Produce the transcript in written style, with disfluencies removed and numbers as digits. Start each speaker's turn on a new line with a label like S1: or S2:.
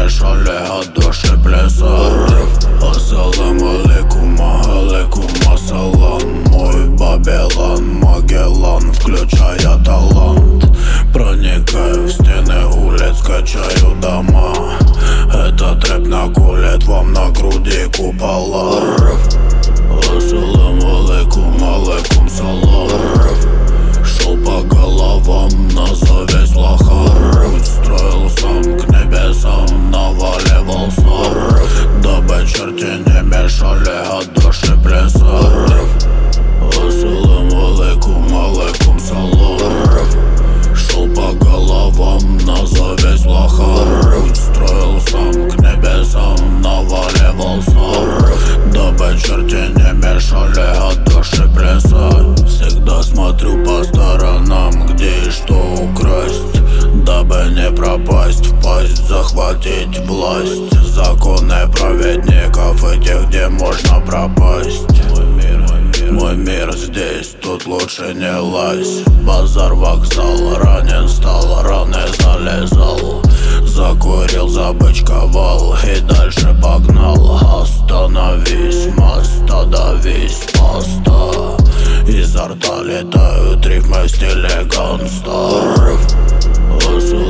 S1: мешали от души плясать. Ассаламу алейкум, алейкум ассалам. Мой Бабилон, Магеллан, включая талант. Проникаю в стены улиц, качаю дома. Этот рэп наколет вам на груди купола. Ассаламу алейкум, алейкум салам. Шел по головам на зависть лоха. Путь строил сам к небесам, наваливался, дабы черти не мешали от души плясать. Ассаламу алейкум, алейкум салам. Шел по головам на зависть лоха. Путь строил сам к небесам, наваливался, дабы черти не мешали от души плясать. Всегда смотрю по сторонам, где и что украсть, дабы не пропасть, впасть, захватить власть. Законы праведников и тех, где можно пропасть. Мой мир здесь, тут лучше не лазь. Базар, вокзал, ранен стал, раны залезал. Закурил, забычковал и дальше погнал. Остановись, моста, давись, поста. Изо рта летают рифмы в стиле ганста.